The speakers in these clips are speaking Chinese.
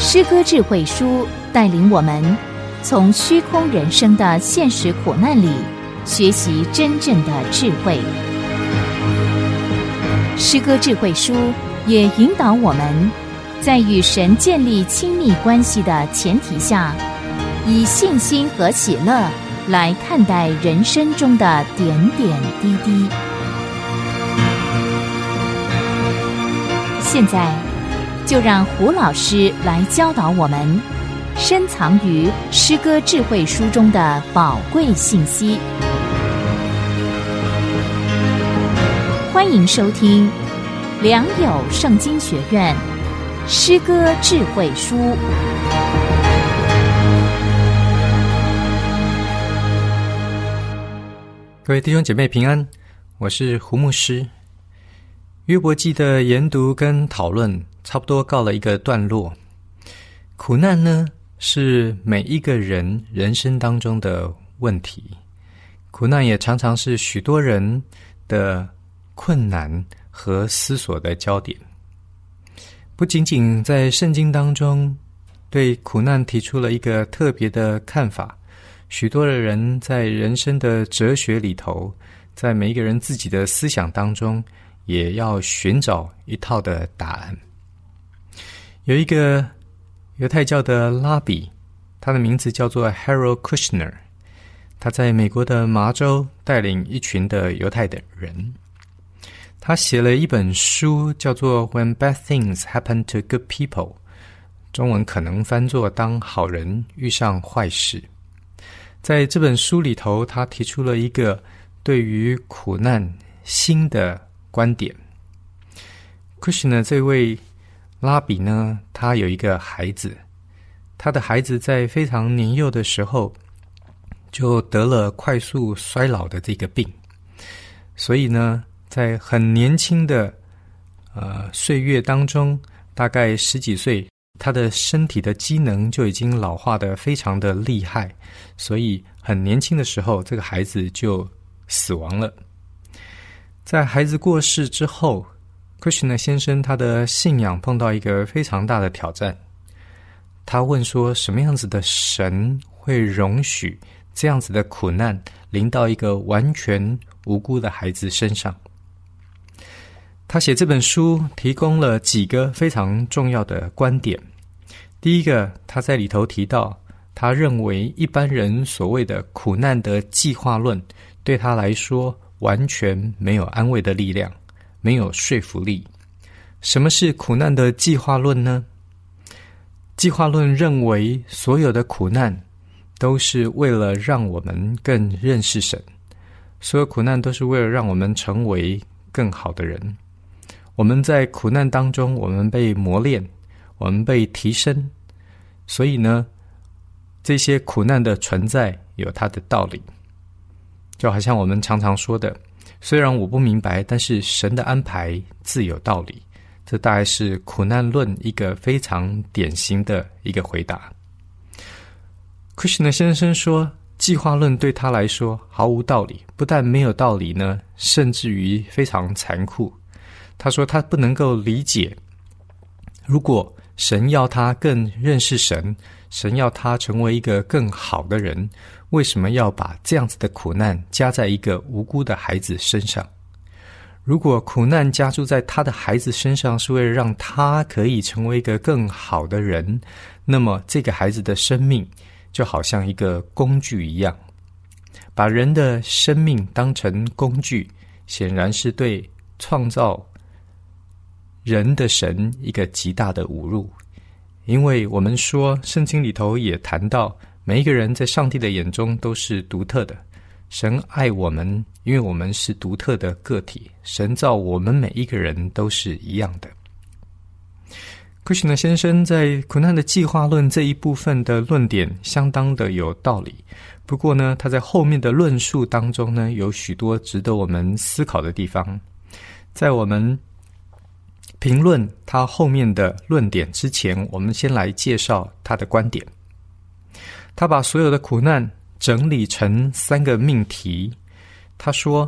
诗歌智慧书带领我们从虚空人生的现实苦难里学习真正的智慧。诗歌智慧书也引导我们在与神建立亲密关系的前提下，以信心和喜乐来看待人生中的点点滴滴。现在就让胡老师来教导我们深藏于诗歌智慧书中的宝贵信息。欢迎收听良友圣经学院诗歌智慧书。 各位弟兄姐妹平安，我是胡牧师。约伯记的研读跟讨论差不多告了一个段落。苦难呢，是每一个人人生当中的问题，苦难也常常是许多人的困难和思索的焦点。不仅仅在圣经当中对苦难提出了一个特别的看法，许多的人在人生的哲学里头，在每一个人自己的思想当中也要寻找一套的答案。有一个犹太教的拉比，他的名字叫做 Harold Kushner， 他在美国的麻州带领一群的犹太的人，他写了一本书叫做 When Bad Things Happen to Good People， 中文可能翻作当好人遇上坏事。在这本书里头，他提出了一个对于苦难新的观点。Kushner 这位拉比呢，他有一个孩子，他的孩子在非常年幼的时候就得了快速衰老的这个病，所以呢在很年轻的岁月当中，大概10几岁，他的身体的机能就已经老化得非常的厉害，所以很年轻的时候这个孩子就死亡了。在孩子过世之后，科什纳先生他的信仰碰到一个非常大的挑战。他问说，什么样子的神会容许这样子的苦难临到一个完全无辜的孩子身上？他写这本书提供了几个非常重要的观点。第一个，他在里头提到，他认为一般人所谓的苦难的计划论对他来说完全没有安慰的力量，没有说服力。什么是苦难的计划论呢？计划论认为所有的苦难都是为了让我们更认识神，所有苦难都是为了让我们成为更好的人。我们在苦难当中，我们被磨练，我们被提升，所以呢，这些苦难的存在有它的道理。就好像我们常常说的，虽然我不明白，但是神的安排自有道理。这大概是苦难论一个非常典型的一个回答。Kushner 先生说，计划论对他来说毫无道理，不但没有道理呢，甚至于非常残酷。他说他不能够理解，如果神要他更认识神，神要他成为一个更好的人，为什么要把这样子的苦难加在一个无辜的孩子身上？如果苦难加注在他的孩子身上是为了让他可以成为一个更好的人，那么这个孩子的生命就好像一个工具一样。把人的生命当成工具，显然是对创造人的神一个极大的侮辱。因为我们说圣经里头也谈到，每一个人在上帝的眼中都是独特的，神爱我们，因为我们是独特的个体，神造我们每一个人都是一样的。Kushner 先生在苦难的计划论这一部分的论点相当的有道理，不过呢，他在后面的论述当中呢，有许多值得我们思考的地方。在我们评论他后面的论点之前，我们先来介绍他的观点。他把所有的苦难整理成3个命题。他说，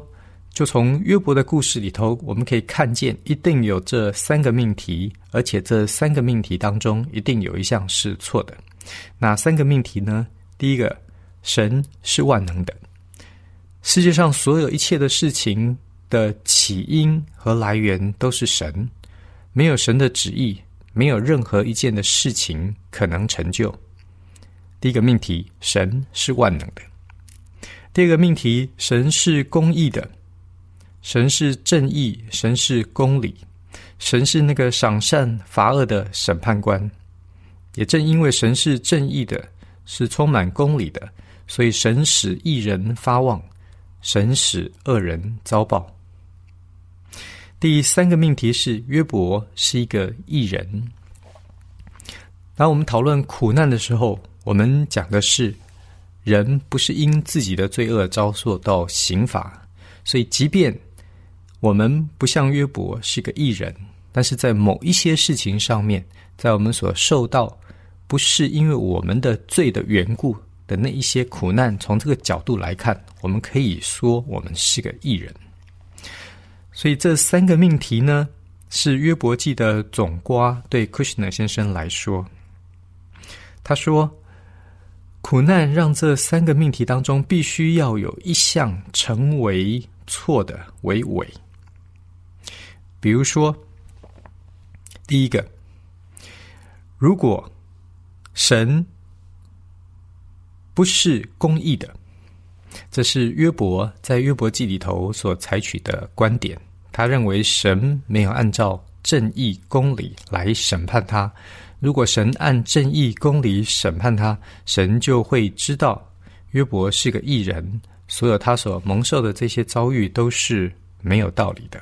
就从约伯的故事里头，我们可以看见一定有这三个命题，而且这三个命题当中一定有一项是错的。哪三个命题呢？第一个，神是万能的，世界上所有一切的事情的起因和来源都是神，没有神的旨意，没有任何一件的事情可能成就。第一个命题，神是万能的。第二个命题，神是公义的，神是正义，神是公理，神是那个赏善罚恶的审判官。也正因为神是正义的，是充满公理的，所以神使义人发旺，神使恶人遭报。第三个命题是约伯是一个义人。当我们讨论苦难的时候，我们讲的是人不是因自己的罪恶遭受到刑罚，所以即便我们不像约伯是个义人，但是在某一些事情上面，在我们所受到不是因为我们的罪的缘故的那一些苦难，从这个角度来看，我们可以说我们是个义人。所以这三个命题呢，是约伯记的总括对 Kushner 先生来说。他说，苦难让这三个命题当中必须要有一项成为错的为伪。比如说，第一个，如果神不是公义的，这是约伯在约伯记里头所采取的观点。他认为神没有按照正义公理来审判他，如果神按正义公理审判他，神就会知道约伯是个义人，所有他所蒙受的这些遭遇都是没有道理的。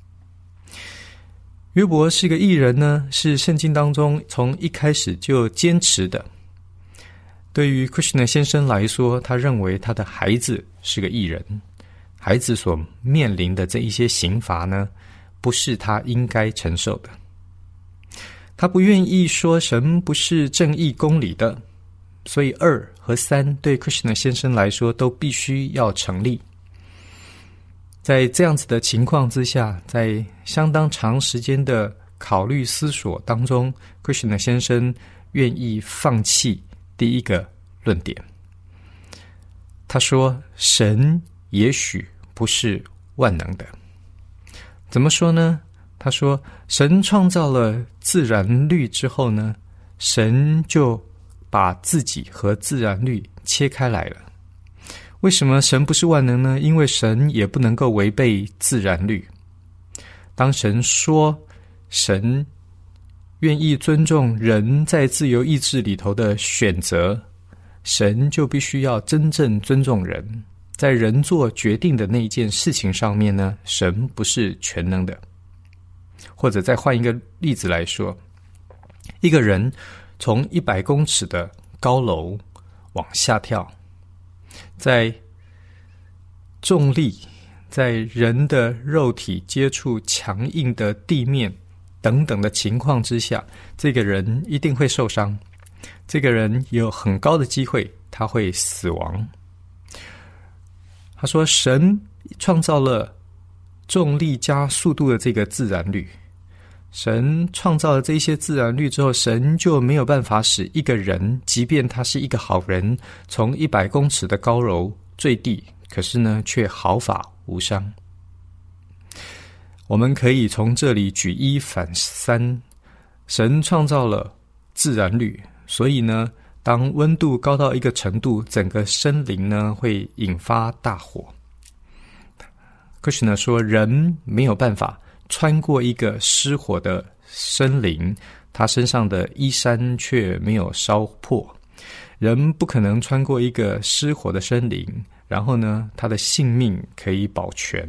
约伯是个义人呢，是圣经当中从一开始就坚持的。对于 Kushner 先生来说，他认为他的孩子是个义人，孩子所面临的这一些刑罚呢，不是他应该承受的。他不愿意说神不是正义公理的，所以2和3对 Kushner 先生来说都必须要成立。在这样子的情况之下，在相当长时间的考虑思索当中， Kushner 先生愿意放弃第一个论点。他说，神也许不是万能的。怎么说呢？他说，神创造了自然律之后呢，神就把自己和自然律切开来了。为什么神不是万能呢？因为神也不能够违背自然律。当神说神愿意尊重人在自由意志里头的选择，神就必须要真正尊重人。在人做决定的那一件事情上面呢，神不是全能的。或者再换一个例子来说，一个人从100公尺的高楼往下跳，在重力，在人的肉体接触强硬的地面等等的情况之下，这个人一定会受伤，这个人有很高的机会他会死亡。他说，神创造了重力加速度的这个自然律，神创造了这些自然律之后，神就没有办法使一个人，即便他是一个好人，从100公尺的高楼坠地，可是呢却毫发无伤。我们可以从这里举1反3，神创造了自然律，所以呢当温度高到一个程度，整个森林呢会引发大火。Kushner 说，人没有办法穿过一个失火的森林，他身上的衣衫却没有烧破。人不可能穿过一个失火的森林，然后呢他的性命可以保全。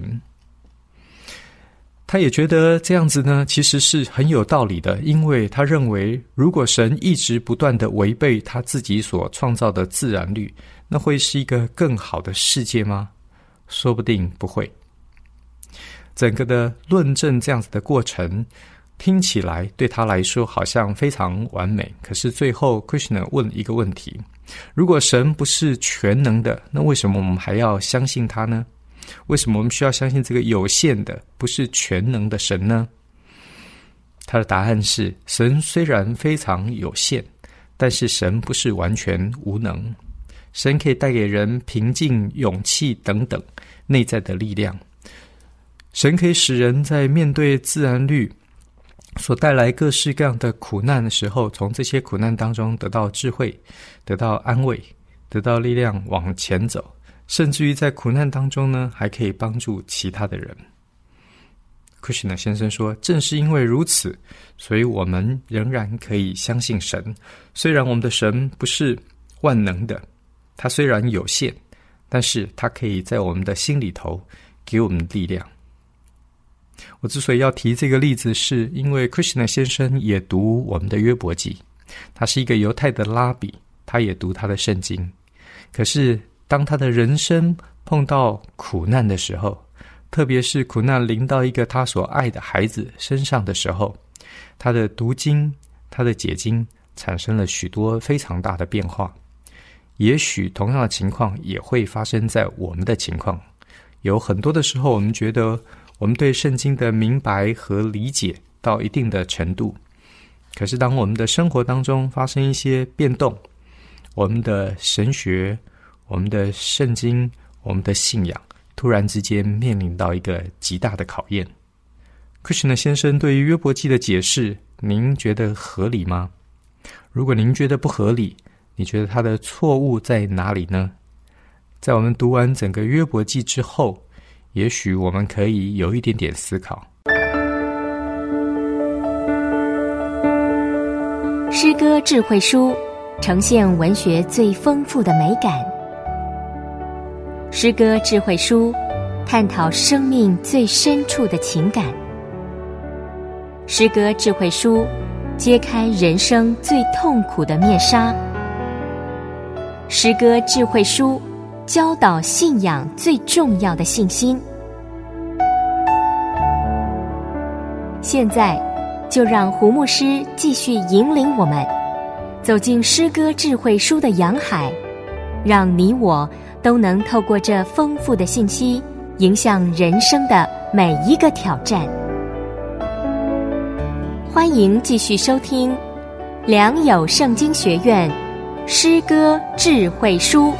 他也觉得这样子呢其实是很有道理的，因为他认为如果神一直不断的违背他自己所创造的自然律，那会是一个更好的世界吗？说不定不会。整个的论证这样子的过程听起来对他来说好像非常完美，可是最后 Kushner 问一个问题，如果神不是全能的，那为什么我们还要相信他呢？ 为什么我们需要相信这个有限的，不是全能的神呢？他的答案是，神虽然非常有限，但是神不是完全无能。神可以带给人平静、勇气等等内在的力量。神可以使人在面对自然律所带来各式各样的苦难的时候，从这些苦难当中得到智慧，得到安慰，得到力量往前走，甚至于在苦难当中呢，还可以帮助其他的人。Kushner 先生说，正是因为如此，所以我们仍然可以相信神。虽然我们的神不是万能的，他虽然有限，但是他可以在我们的心里头给我们力量。我之所以要提这个例子，是因为 Kushner 先生也读我们的约伯记，他是一个犹太的拉比，他也读他的圣经。可是当他的人生碰到苦难的时候，特别是苦难临到一个他所爱的孩子身上的时候，他的读经，他的解经产生了许多非常大的变化。也许同样的情况也会发生在我们的情况。有很多的时候，我们觉得我们对圣经的明白和理解到一定的程度，可是当我们的生活当中发生一些变动，我们的神学，我们的圣经，我们的信仰突然之间面临到一个极大的考验。Kushner 先生对于约伯记的解释，您觉得合理吗？如果您觉得不合理，你觉得他的错误在哪里呢？在我们读完整个约伯记之后，也许我们可以有一点点思考。 诗歌智慧书呈现文学最丰富的美感。诗歌智慧书探讨生命最深处的情感。诗歌智慧书揭开人生最痛苦的面纱。诗歌智慧书教导信仰最重要的信心。现在就让胡牧师继续引领我们走进诗歌智慧书的洋海，让你我都能透过这丰富的信息，影响人生的每一个挑战。欢迎继续收听良友圣经学院诗歌智慧书。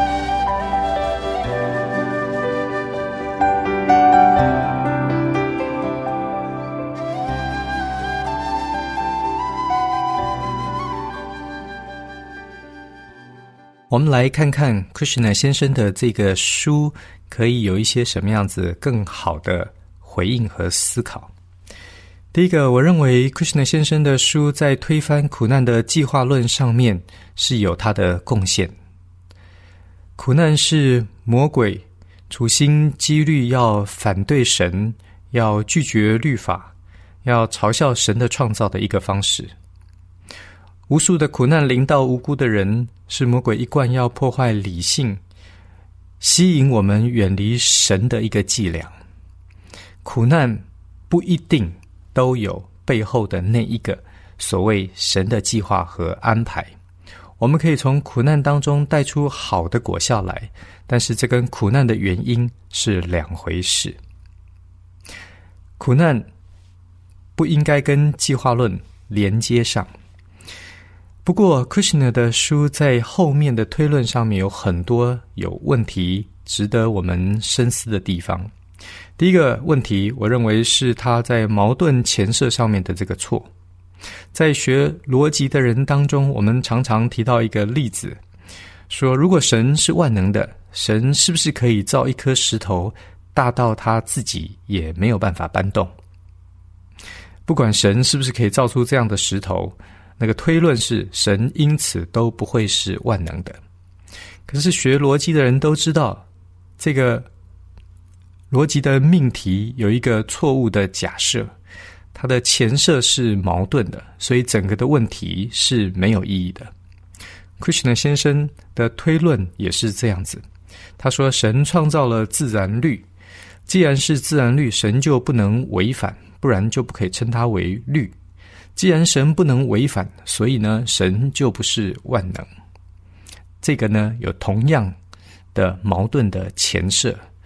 我们来看看 Kushner 先生的这个书可以有一些什么样子更好的回应和思考。第一个，我认为 Kushner 先生的书在推翻苦难的计划论上面是有他的贡献。苦难是魔鬼处心积虑要反对神，要拒绝律法，要嘲笑神的创造的一个方式。无数的苦难临到无辜的人，是魔鬼一贯要破坏理性，吸引我们远离神的一个伎俩。苦难不一定都有背后的那一个所谓神的计划和安排。我们可以从苦难当中带出好的果效来，但是这跟苦难的原因是两回事。苦难不应该跟计划论连接上。不过 Kushner 的书在后面的推论上面有很多有问题值得我们深思的地方。第一个问题，我认为是他在矛盾前设上面的这个错。在学逻辑的人当中，我们常常提到一个例子，说如果神是万能的，神是不是可以造一颗石头大到他自己也没有办法搬动？不管神是不是可以造出这样的石头，那个推论是神因此都不会是万能的。可是学逻辑的人都知道，这个逻辑的命题有一个错误的假设，它的前设是矛盾的，所以整个的问题是没有意义的。Kushner 先生的推论也是这样子，他说神创造了自然律，既然是自然律，神就不能违反，不然就不可以称它为律。既然神不能违反，所以呢，神就不是万能。这个呢，有同样的矛盾的前设，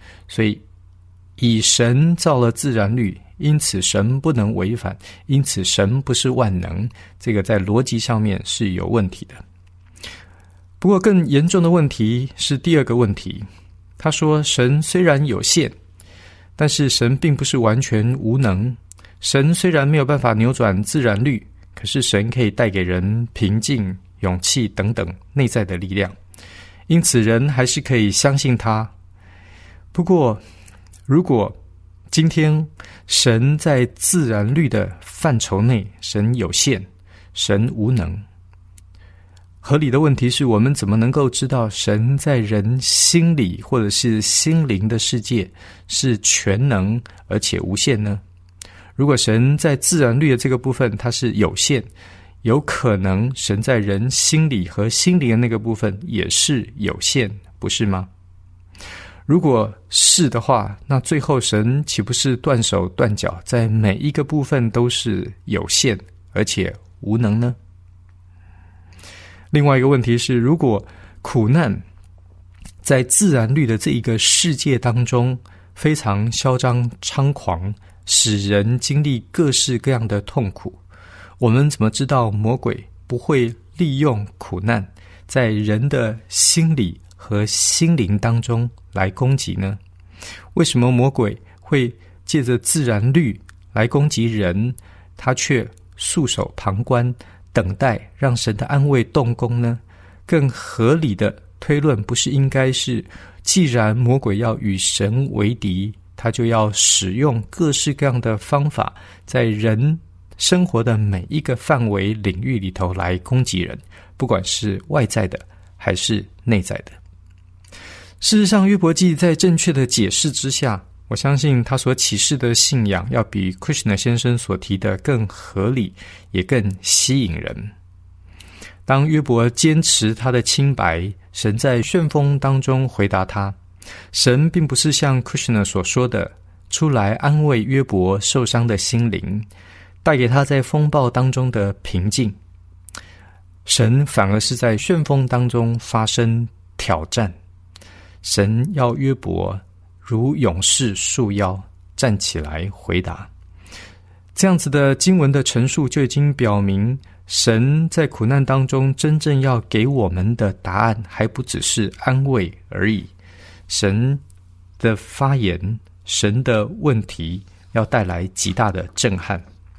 所以以神造了自然律，因此神不能违反，因此神不是万能，这个在逻辑上面是有问题的。不过更严重的问题是第二个问题，他说神虽然有限，但是神并不是完全无能。神虽然没有办法扭转自然律，可是神可以带给人平静、勇气等等内在的力量，因此人还是可以相信他。不过如果今天神在自然律的范畴内，神有限，神无能，合理的问题是我们怎么能够知道神在人心理或者是心灵的世界是全能而且无限呢？如果神在自然律的这个部分它是有限，有可能神在人心理和心灵的那个部分也是有限，不是吗？如果是的话，那最后神岂不是断手断脚，在每一个部分都是有限而且无能呢？另外一个问题是，如果苦难在自然律的这一个世界当中非常嚣张猖狂，使人经历各式各样的痛苦，我们怎么知道魔鬼不会利用苦难在人的心理和心灵当中来攻击呢？为什么魔鬼会借着自然律来攻击人，他却束手旁观，等待让神的安慰动工呢？更合理的推论不是应该是，既然魔鬼要与神为敌，他就要使用各式各样的方法，在人生活的每一个范围领域里头来攻击人，不管是外在的还是内在的。事实上，约伯记在正确的解释之下，我相信他所启示的信仰要比 Krishna 先生所提的更合理，也更吸引人。当约伯坚持他的清白，神在旋风当中回答他，神并不是像 Krishna 所说的出来安慰约伯受伤的心灵，带给他在风暴当中的平静，神反而是在旋风当中发生挑战。神要约伯如勇士束腰站起来回答。这样子的经文的陈述就已经表明，神在苦难当中真正要给我们的答案还不只是安慰而已。神的发言，神的问题要带来极大的震撼。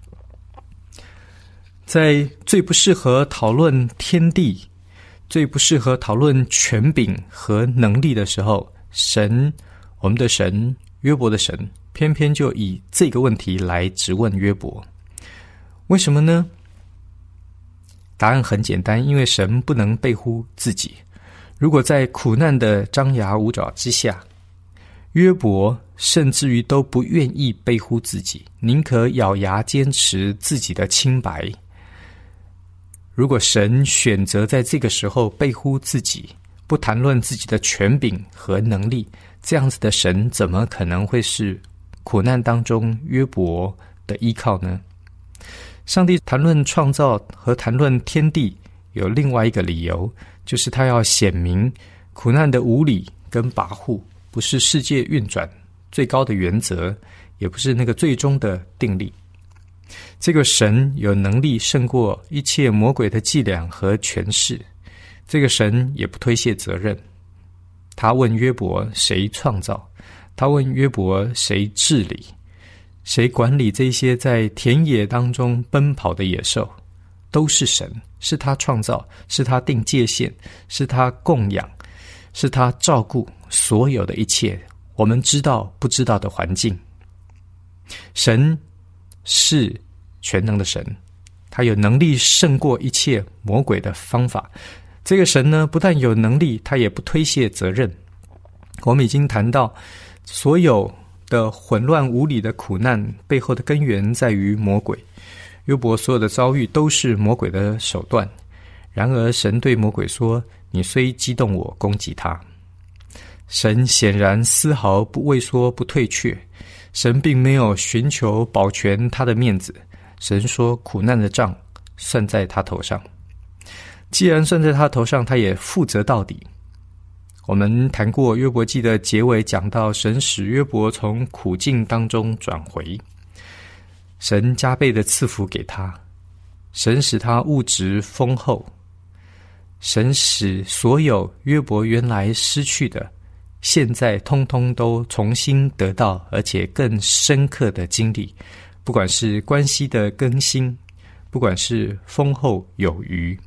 在最不适合讨论天地，最不适合讨论权柄和能力的时候，神，我们的神，约伯的神，偏偏就以这个问题来质问约伯。为什么呢？答案很简单，因为神不能背乎自己。如果在苦难的张牙舞爪之下，约伯甚至于都不愿意背乎自己，宁可咬牙坚持自己的清白。如果神选择在这个时候背乎自己，不谈论自己的权柄和能力，这样子的神怎么可能会是苦难当中约伯的依靠呢？上帝谈论创造和谈论天地有另外一个理由，就是他要显明苦难的无理跟跋扈不是世界运转最高的原则，也不是那个最终的定力。这个神有能力胜过一切魔鬼的伎俩和权势，这个神也不推卸责任。他问约伯谁创造，他问约伯谁治理，谁管理这些在田野当中奔跑的野兽，都是神，是他创造，是他定界限，是他供养，是他照顾所有的一切我们知道不知道的环境。神是全能的神，他有能力胜过一切魔鬼的方法。这个神呢，不但有能力，他也不推卸责任。我们已经谈到，所有的混乱无理的苦难背后的根源在于魔鬼。约伯所有的遭遇都是魔鬼的手段，然而神对魔鬼说，你虽激动我，攻击他。神显然丝毫不畏缩不退却，神并没有寻求保全他的面子。神说苦难的账算在他头上，既然算在他头上，他也负责到底。 我们谈过约伯记的结尾，讲到神使约伯从苦境当中转回，神加倍的赐福给他，神使他物质丰厚，神使所有约伯原来失去的，现在通通都重新得到，而且更深刻的经历，不管是关系的更新，不管是丰厚有余。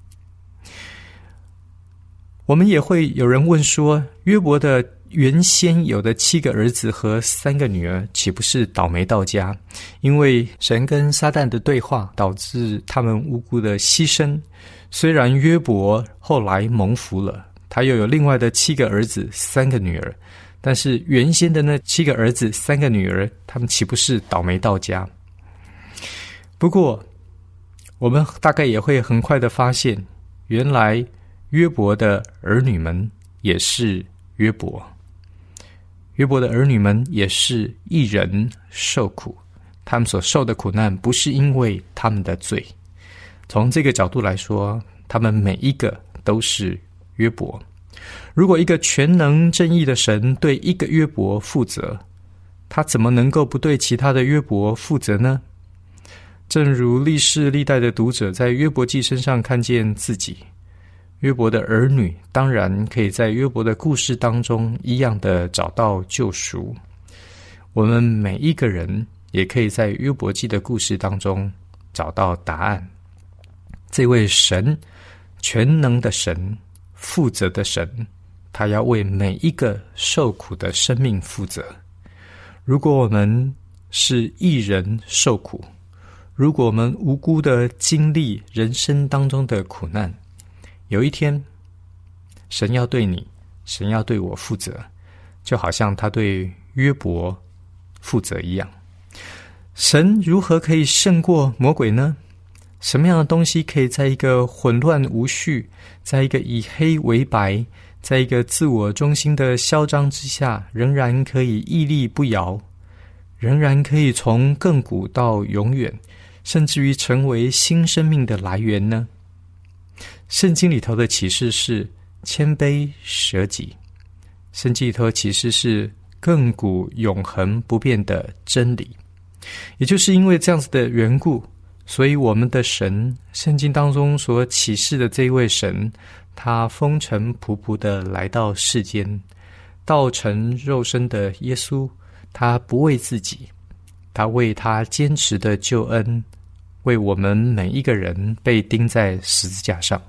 我们也会有人问说，约伯的原先有的7个儿子和3个女儿，岂不是倒霉到家？因为神跟撒旦的对话，导致他们无辜的牺牲。虽然约伯后来蒙福了，他又有另外的7个儿子3个女儿，但是原先的那7个儿子3个女儿，他们岂不是倒霉到家？不过我们大概也会很快的发现，原来约伯的儿女们也是约伯，约伯的儿女们也是一人受苦，他们所受的苦难不是因为他们的罪。从这个角度来说，他们每一个都是约伯。如果一个全能正义的神对一个约伯负责，他怎么能够不对其他的约伯负责呢？正如历世历代的读者在约伯记身上看见自己，约伯的儿女当然可以在约伯的故事当中一样的找到救赎。我们每一个人也可以在约伯记的故事当中找到答案。这位神，全能的神，负责的神，他要为每一个受苦的生命负责。如果我们是一人受苦，如果我们无辜的经历人生当中的苦难，有一天神要对你，神要对我负责，就好像他对约伯负责一样。神如何可以胜过魔鬼呢？什么样的东西可以在一个混乱无序，在一个以黑为白，在一个自我中心的嚣张之下，仍然可以屹立不摇，仍然可以从亘古到永远，甚至于成为新生命的来源呢？圣经里头的启示是谦卑舍己，圣经里头的启示是亘古永恒不变的真理。也就是因为这样子的缘故，所以我们的神，圣经当中所启示的这一位神，他风尘仆仆的来到世间，道成肉身的耶稣，他不为自己，他为他坚持的救恩，为我们每一个人被钉在十字架上。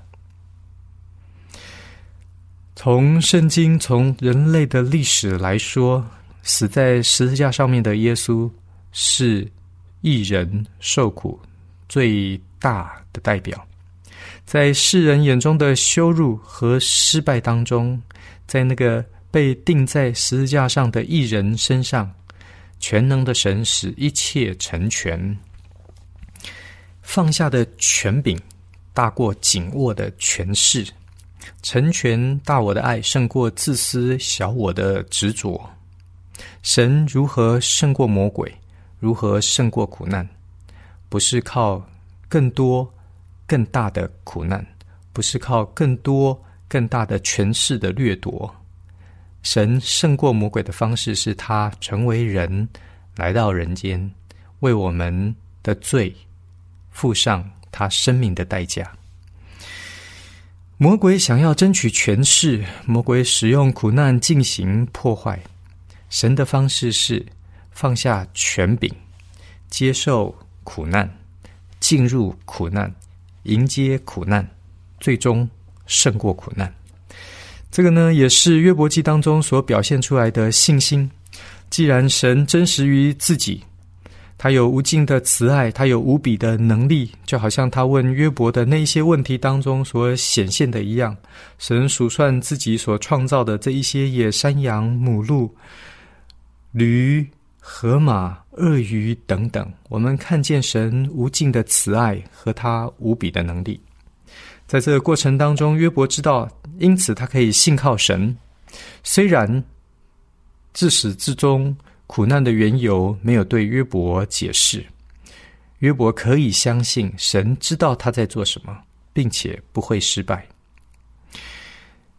从圣经，从人类的历史来说，死在十字架上面的耶稣是一人受苦最大的代表。在世人眼中的羞辱和失败当中，在那个被钉在十字架上的一人身上，全能的神使一切成全，放下的权柄大过紧握的权势，成全大我的爱胜过自私小我的执着。神如何胜过魔鬼，如何胜过苦难，不是靠更多更大的苦难，不是靠更多更大的权势的掠夺。神胜过魔鬼的方式是他成为人，来到人间，为我们的罪付上他生命的代价。魔鬼想要争取权势，魔鬼使用苦难进行破坏。神的方式是放下权柄，接受苦难，进入苦难，迎接苦难，最终胜过苦难。这个呢，也是约伯记当中所表现出来的信心。既然神真实于自己，他有无尽的慈爱，他有无比的能力，就好像他问约伯的那一些问题当中所显现的一样。神数算自己所创造的这一些野山羊、母鹿、驴、河马、鳄鱼等等，我们看见神无尽的慈爱和他无比的能力。在这个过程当中，约伯知道，因此他可以信靠神。虽然自始至终苦难的缘由没有对约伯解释，约伯可以相信神知道他在做什么，并且不会失败。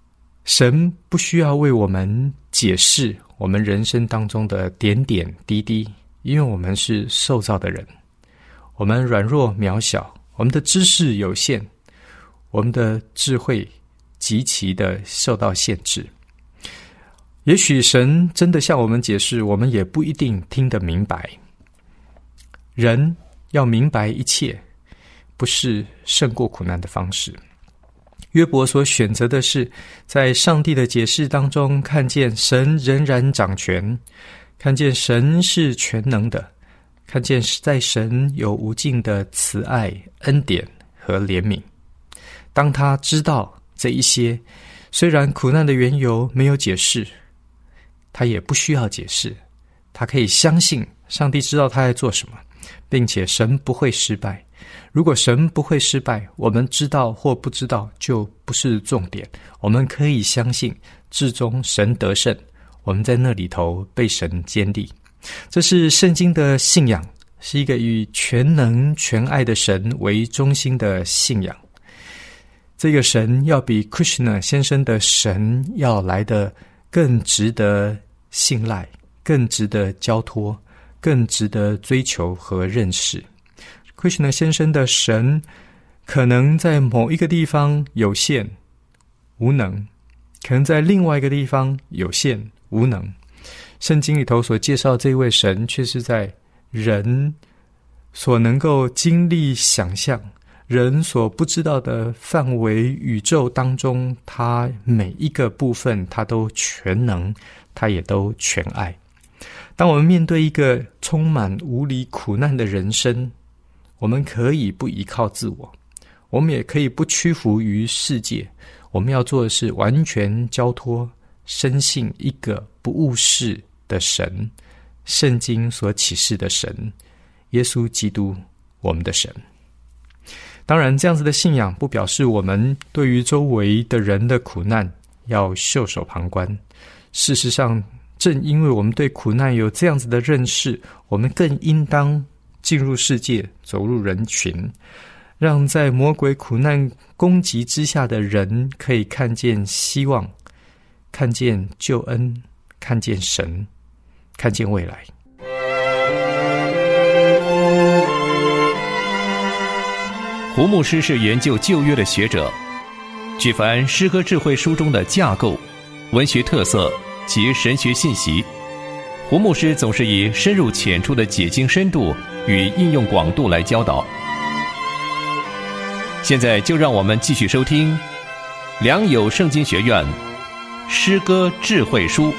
神不需要为我们解释我们人生当中的点点滴滴，因为我们是受造的人，我们软弱渺小，我们的知识有限，我们的智慧极其的受到限制。也许神真的向我们解释，我们也不一定听得明白。人要明白一切，不是胜过苦难的方式。约伯所选择的是在上帝的解释当中看见神仍然掌权，看见神是全能的，看见在神有无尽的慈爱、恩典和怜悯。当他知道这一些，虽然苦难的缘由没有解释，他也不需要解释，他可以相信上帝知道他在做什么，并且神不会失败。如果神不会失败，我们知道或不知道就不是重点，我们可以相信至终神得胜，我们在那里头被神坚立。这是圣经的信仰，是一个以全能全爱的神为中心的信仰。这个神要比 Krishna 先生的神要来得更值得信赖，更值得交托，更值得追求和认识。Krishna 先生的神可能在某一个地方有限无能，可能在另外一个地方有限无能。圣经里头所介绍这位神，却是在人所能够经历想象，人所不知道的范围宇宙当中，他每一个部分他都全能，他也都全爱。当我们面对一个充满无理苦难的人生，我们可以不依靠自我，我们也可以不屈服于世界，我们要做的是完全交托，深信一个不误事的神，圣经所启示的神，耶稣基督，我们的神。当然，这样子的信仰不表示我们对于周围的人的苦难要袖手旁观。事实上，正因为我们对苦难有这样子的认识，我们更应当进入世界，走入人群，让在魔鬼苦难攻击之下的人可以看见希望，看见救恩，看见神，看见未来。 胡牧师是研究旧约的学者，举凡诗歌智慧书中的架构、文学特色及神学信息，胡牧师总是以深入浅出的解经深度与应用广度来教导。现在就让我们继续收听良友圣经学院诗歌智慧书。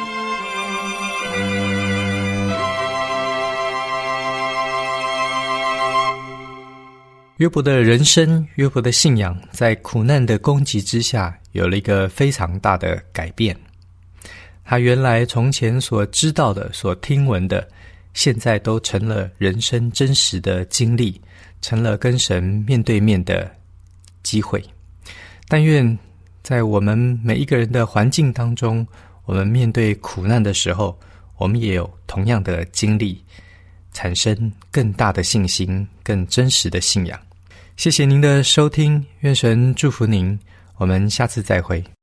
约伯的人生，约伯的信仰，在苦难的攻击之下，有了一个非常大的改变。他原来从前所知道的、所听闻的，现在都成了人生真实的经历，成了跟神面对面的机会。但愿在我们每一个人的环境当中，我们面对苦难的时候，我们也有同样的经历，产生更大的信心，更真实的信仰。谢谢您的收听，愿神祝福您，我们下次再会。